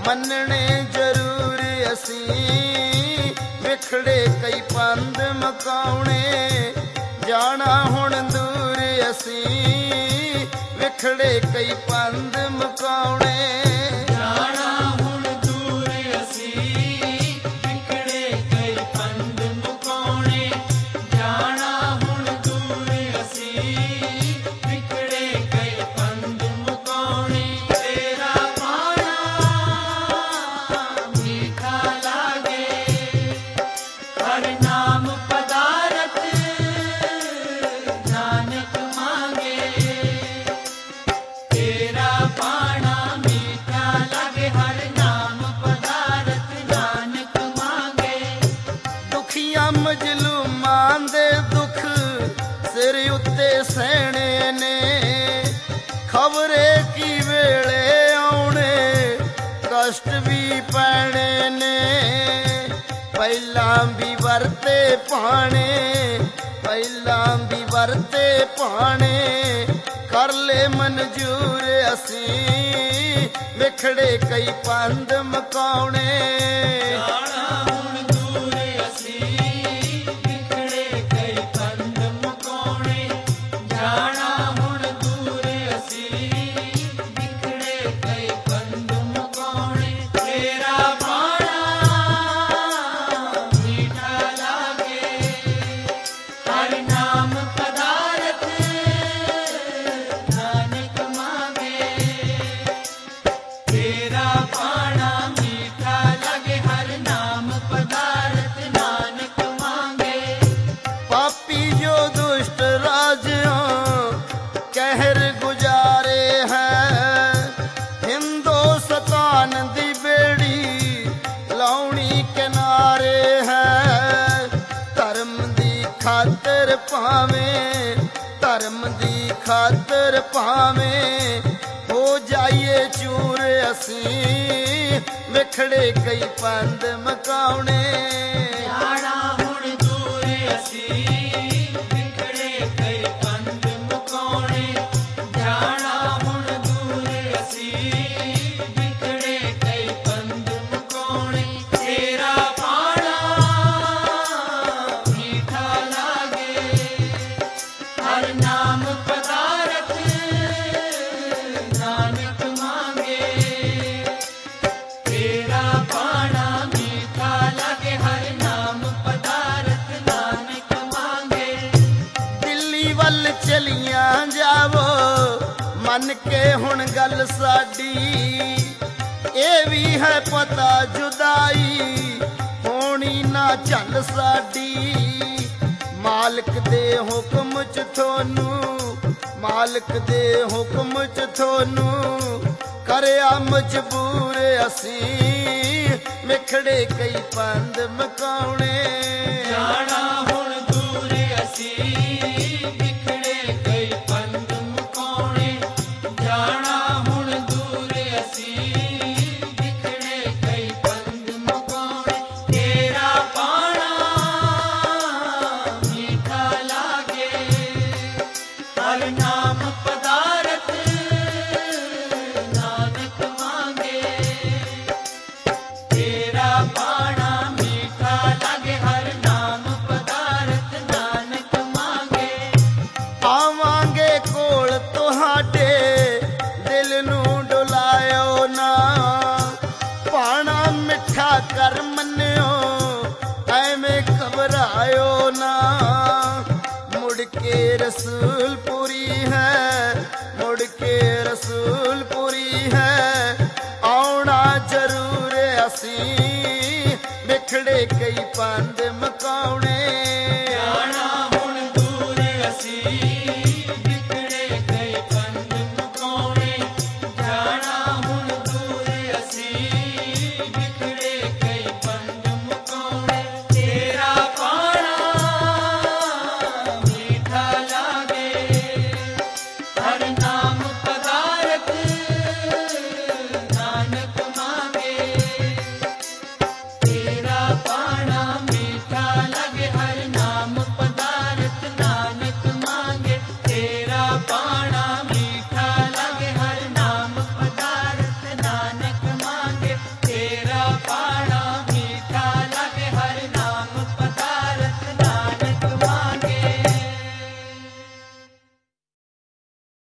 ਮੰਨਣੇ ਜ਼ਰੂਰ ਅਸੀਂ, ਵਿਖੜੇ ਕਈ ਪੰਧ ਮਕਾਉਣੇ, ਜਾਣਾ ਹੁਣ ਦੂਰ ਅਸੀਂ, ਵਿਖੜੇ ਕਈ ਪੰਧ ਮਕਾਉਣੇ। ਮਜ਼ਲੂਮਾਂ ਦੇ ਦੁੱਖ ਸਿਰ ਉੱਤੇ ਸਹਿਣੇ ਨੇ, ਖਬਰੇ ਕੀ ਵੇਲੇ ਆਉਣੇ, ਕਸ਼ਟ ਵੀ ਪੈਣੇ ਨੇ। ਪਹਿਲਾਂ ਵੀ ਵਰਤੇ ਪਾਣੇ, ਪਹਿਲਾਂ ਵੀ ਵਰਤੇ ਪਾਣੇ, ਕਰ ਲੈ ਮਨਜ਼ੂਰ ਅਸੀਂ, ਵਿਖੜੇ ਕਈ ਪੰਧ ਮਕਾਉਣੇ। ਕਹਿਰ ਗੁਜ਼ਾਰੇ ਹੈ ਹਿੰਦੁਸਤਾਨ ਦੀ ਬੇੜੀ, ਲਾਉਣੀ ਕਿਨਾਰੇ ਹੈ। ਧਰਮ ਦੀ ਖਾਤਰ ਭਾਵੇਂ, ਧਰਮ ਦੀ ਖਾਤਰ ਭਾਵੇਂ, ਹੋ ਜਾਈਏ ਚੂਰ ਅਸੀਂ, ਵਿਖੜੇ ਕਈ ਪੰਧ ਮਕਾਉਣੇ। ਚਲੀਆਂ ਜਾਵੋ ਮੰਨ ਕੇ ਹੁਣ ਗੱਲ ਸਾਡੀ, ਇਹ ਵੀ ਹੈ ਪਤਾ ਜੁਦਾਈ ਹੋਣੀ ਨਾ ਝੱਲ ਸਾਡੀ। ਮਾਲਕ ਦੇ ਹੁਕਮ ਚ ਤੁਹਾਨੂੰ, ਮਾਲਕ ਦੇ ਹੁਕਮ ਚ ਤੁਹਾਨੂੰ, ਕਰਿਆ ਮਜਬੂਰ ਅਸੀਂ, ਵਿਖੜੇ ਕਈ ਪੰਧ ਮਕਾਉਣੇ। ਜਾਣਾ ਹੁਣ ਦੂਰ ਅਸੀਂ, ਕਰ ਮੰਨਿਓ ਐਵੇਂ ਘਬਰਾਇਓ ਨਾ, ਮੁੜ ਕੇ ਰਸੂਲਪੁਰੀ ਹੈ, ਮੁੜ ਕੇ ਰਸੂਲਪੁਰੀ ਹੈ, ਆਉਣਾ ਜ਼ਰੂਰ ਅਸੀਂ, ਵਿਖੜੇ ਕਈ ਪੰਧ ਮਕਾਉਣੇ।